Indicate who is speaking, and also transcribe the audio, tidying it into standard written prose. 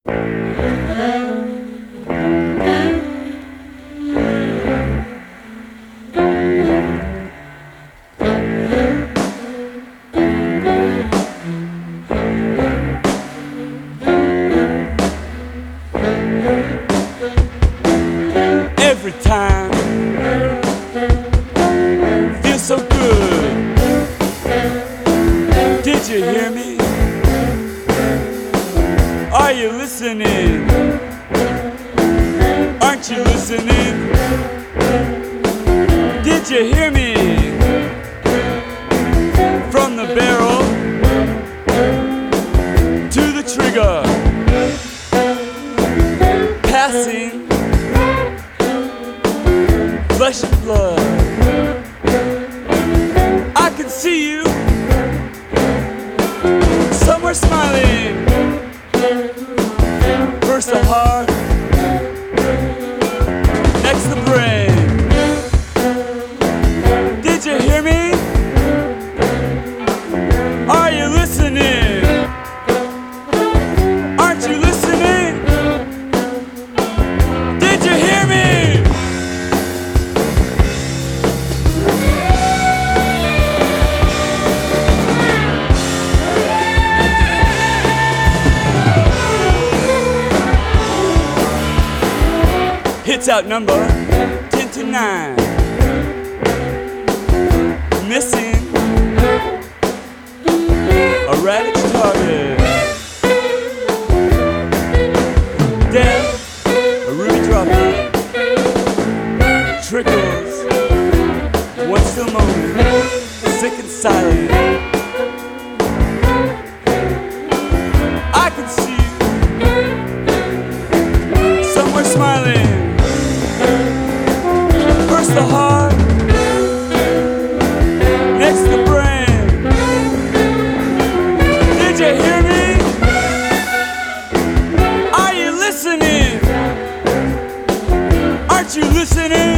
Speaker 1: Every time feels so good. Did you hear me? Are you listening? Aren't you listening? Did you hear me? From the barrel to the trigger, passing flesh and blood. I can see you somewhere smiling. First the heart, next the brain. Did you hear me? Are you listening? Aren't you listening? Did you hear me? Hits outnumber 10 to 9. Missing a Radix target. Death, a ruby dropping. Trickles, one still moment. Sick and silent. I can see you somewhere smiling. First the heart, next the brain. Did you hear me? Are you listening? Aren't you listening?